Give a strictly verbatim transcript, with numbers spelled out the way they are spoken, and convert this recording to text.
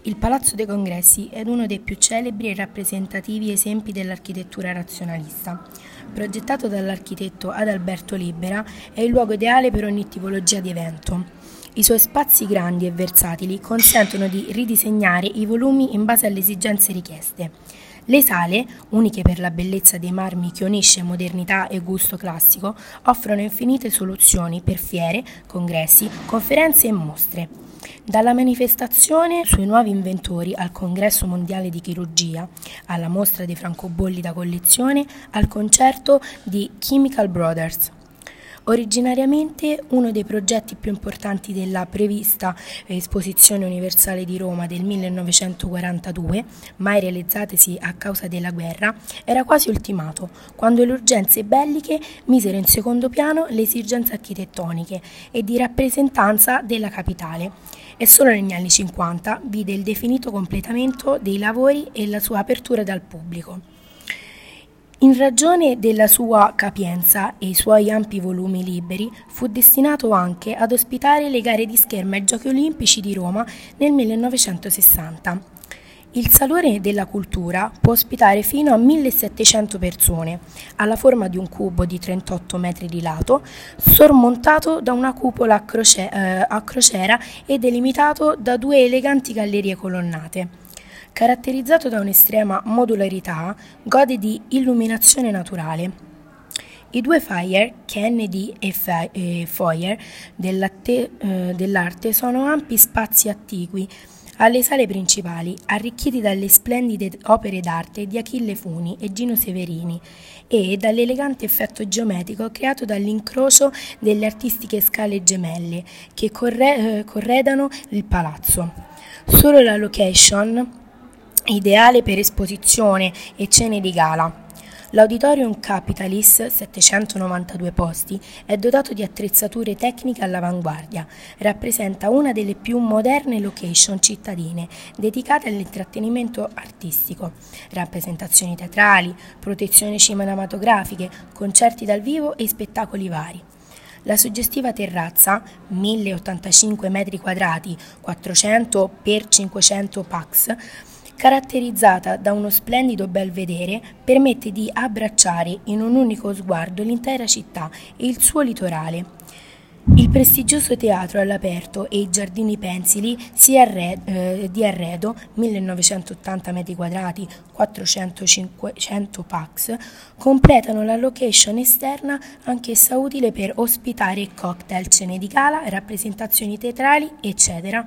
Il Palazzo dei Congressi è uno dei più celebri e rappresentativi esempi dell'architettura razionalista. Progettato dall'architetto Adalberto Libera, è il luogo ideale per ogni tipologia di evento. I suoi spazi grandi e versatili consentono di ridisegnare i volumi in base alle esigenze richieste. Le sale, uniche per la bellezza dei marmi che unisce modernità e gusto classico, offrono infinite soluzioni per fiere, congressi, conferenze e mostre. Dalla manifestazione sui nuovi inventori al Congresso Mondiale di Chirurgia, alla mostra dei francobolli da collezione, al concerto di Chemical Brothers. Originariamente uno dei progetti più importanti della prevista Esposizione Universale di Roma del millenovecentoquarantadue, mai realizzatasi a causa della guerra, era quasi ultimato, quando le urgenze belliche misero in secondo piano le esigenze architettoniche e di rappresentanza della capitale, e solo negli anni cinquanta vide il definito completamento dei lavori e la sua apertura dal pubblico. In ragione della sua capienza e i suoi ampi volumi liberi, fu destinato anche ad ospitare le gare di scherma ai Giochi Olimpici di Roma nel millenovecentosessanta. Il Salone della Cultura può ospitare fino a millesettecento persone, ha la forma di un cubo di trentotto metri di lato, sormontato da una cupola a, croce- eh, a crociera e delimitato da due eleganti gallerie colonnate. Caratterizzato da un'estrema modularità, gode di illuminazione naturale. I due foyer, Kennedy e Foyer, dell'arte sono ampi spazi attigui alle sale principali, arricchiti dalle splendide opere d'arte di Achille Funi e Gino Severini e dall'elegante effetto geometrico creato dall'incrocio delle artistiche scale gemelle che corre- corredano il palazzo. Solo la location ideale per esposizione e cene di gala. L'Auditorium Capitalis, settecentonovantadue posti, è dotato di attrezzature tecniche all'avanguardia. Rappresenta una delle più moderne location cittadine dedicate all'intrattenimento artistico, rappresentazioni teatrali, protezioni cinematografiche, concerti dal vivo e spettacoli vari. La suggestiva terrazza, mille ottantacinque metri quadrati, quattrocento per cinquecento pax, caratterizzata da uno splendido belvedere, permette di abbracciare in un unico sguardo l'intera città e il suo litorale. Il prestigioso teatro all'aperto e i giardini pensili si arred- eh, di Arredo, millenovecentottanta metri quadrati, quattrocento cinquecento pax, completano la location esterna, anch'essa utile per ospitare cocktail, cene di gala, rappresentazioni teatrali, eccetera